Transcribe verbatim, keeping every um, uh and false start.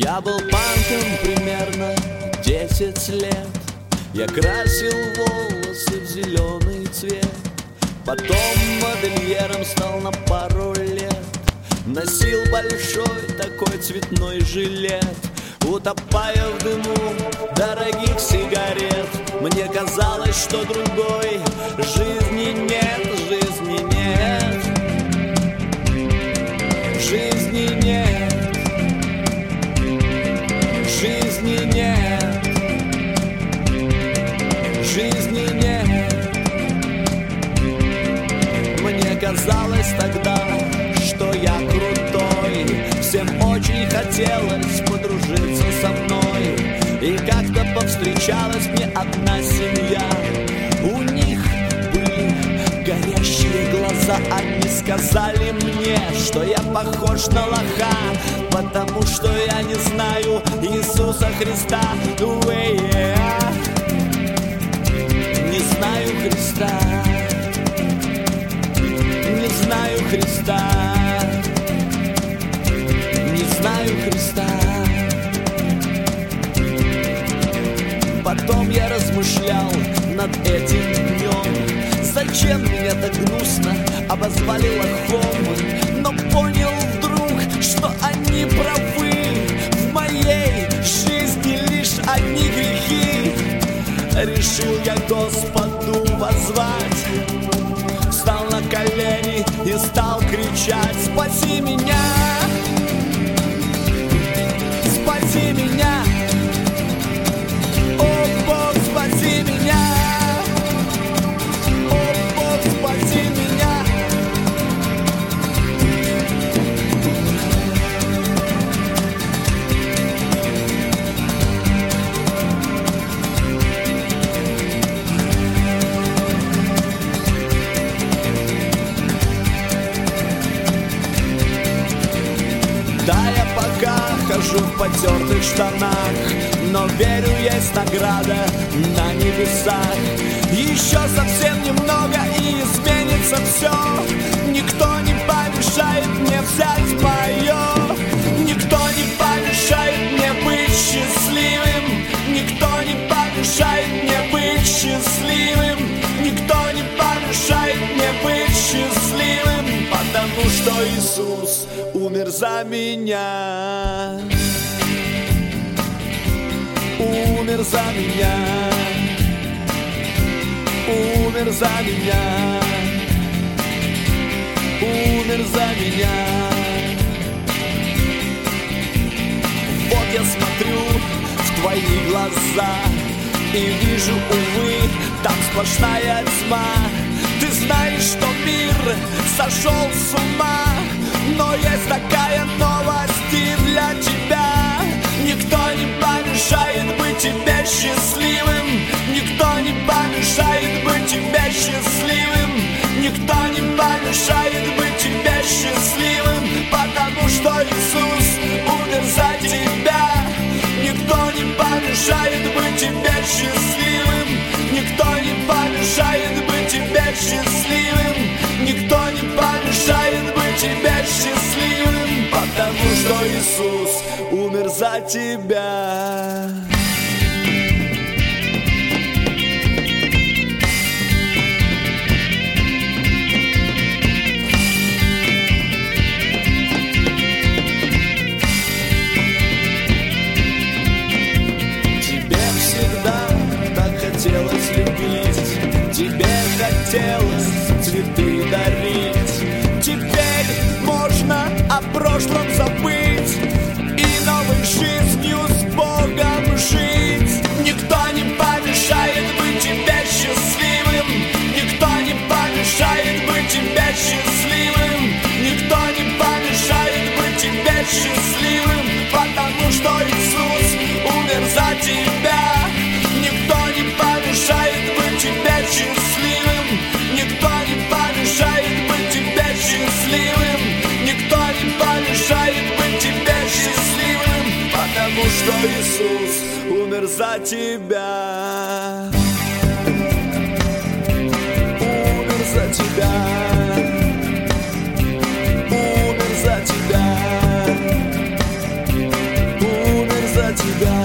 Я был панком примерно десять лет. Я красил волосы в зеленый цвет. Потом модельером стал на пару лет. Носил большой такой цветной жилет, утопая в дыму дорогих сигарет. Мне казалось, что другой жизни нет, жизни нет, жизни нет, жизни нет, жизни нет. Мне казалось тогда, что я крутой. Всем очень хотелось подружиться со мной. И как-то повстречалась мне одна семья. У них были горящие глаза. Они сказали мне, что я похож на лоха, потому что я не знаю Иисуса Христа. Уэй, не знаю Христа, не знаю Христа, не знаю Христа. Потом я размышлял над этим днем. Зачем меня так гнусно обозвали лохом? Но понял вдруг, что они правы. В моей жизни лишь одни грехи. Решил я Господу воззвать. Встал на колени и стал кричать: спаси меня, спаси меня, о Бог, спаси меня, о Бог, спаси меня. Да, я пока хожу в потертых штанах, но верю, есть награда на небесах. Еще совсем немного и изменится все. Никто не помешает мне взять мое. Никто не помешает мне быть счастливым. Никто не помешает мне быть счастливым. Никто не помешает мне быть счастливым, потому что Иисус умер за меня. Умер за меня. Умер за меня. Умер за меня. Вот я смотрю в твои глаза и вижу, увы, там сплошная тьма. Ты знаешь, что мир сошел с ума, но есть такая новость и для тебя. Никто не помешает быть тебе счастливым. Никто не помешает быть тебе счастливым. Никто не помешает быть тебе счастливым, потому что Иисус умер за тебя. Никто не помешает быть тебе счастливым. Никто не помешает быть тебе счастливым. Никто не помешает быть тебе счастливым, потому что Иисус умер за тебя. Хотелось любить, тебе хотелось цветы дарить. Теперь можно о прошлом забыть и новой жизнью с Богом жить. Никто не помешает быть тебе счастливым. Никто не помешает быть тебе счастливым. Никто не помешает быть тебе счастливым, потому что Иисус умер за тебя. Никто не помешает быть тебе счастливым. Никто не помешает быть тебе счастливым. Никто не помешает быть тебе счастливым, потому что Иисус умер за тебя. Умер за тебя. Умер за тебя. тебя